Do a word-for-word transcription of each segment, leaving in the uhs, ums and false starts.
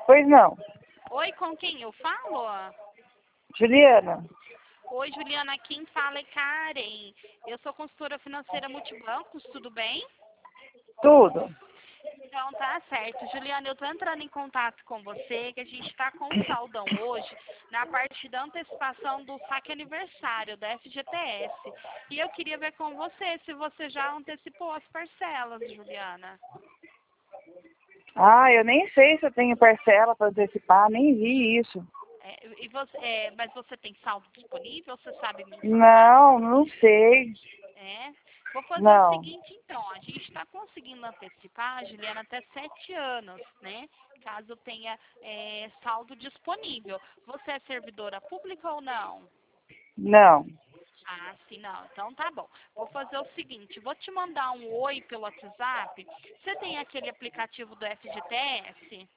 Pois não. Oi, com quem eu falo? Juliana. Oi, Juliana, quem fala é Karen. Eu sou consultora financeira Multibancos, tudo bem? Tudo. Então tá certo. Juliana, eu tô entrando em contato com você, que a gente tá com um saldão hoje na parte da antecipação do saque aniversário da F G T S. E eu queria ver com você se você já antecipou as parcelas, Juliana. Ah, eu nem sei se eu tenho parcela para antecipar, nem vi isso. É, e você, é, mas você tem saldo disponível? Você sabe me informar? Não, não sei. É. Vou fazer o Não. seguinte, então. A gente está conseguindo antecipar, Juliana, até sete anos, né? Caso tenha é, saldo disponível. Você é servidora pública ou não? Não. Ah, sim, não. Então tá bom. Vou fazer o seguinte, vou te mandar um oi pelo WhatsApp. Você tem aquele aplicativo do F G T S?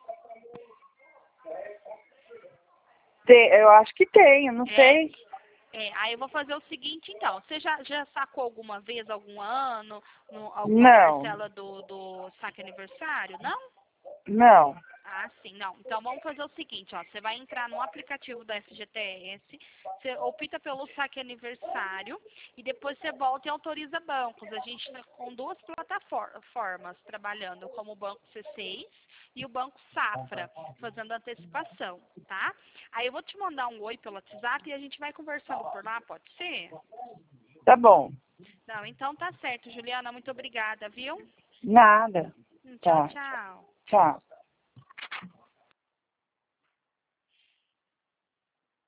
Te- eu acho que tenho, não É, sei. é, aí eu vou fazer o seguinte, então. Você já, já sacou alguma vez, algum ano, no- alguma Não. parcela do, do saque aniversário? Não? Não. Ah, sim, não. Então vamos fazer o seguinte, ó. Você vai entrar no aplicativo da F G T S, você opta pelo saque aniversário e depois você volta e autoriza bancos. A gente está com duas plataformas trabalhando, como o Banco C seis e o Banco Safra, fazendo antecipação, tá? Aí eu vou te mandar um oi pelo WhatsApp e a gente vai conversando por lá, pode ser? Tá bom. Não, então tá certo, Juliana. Muito obrigada, viu? Nada. Hum, Tchau, Tá. tchau. Tchau.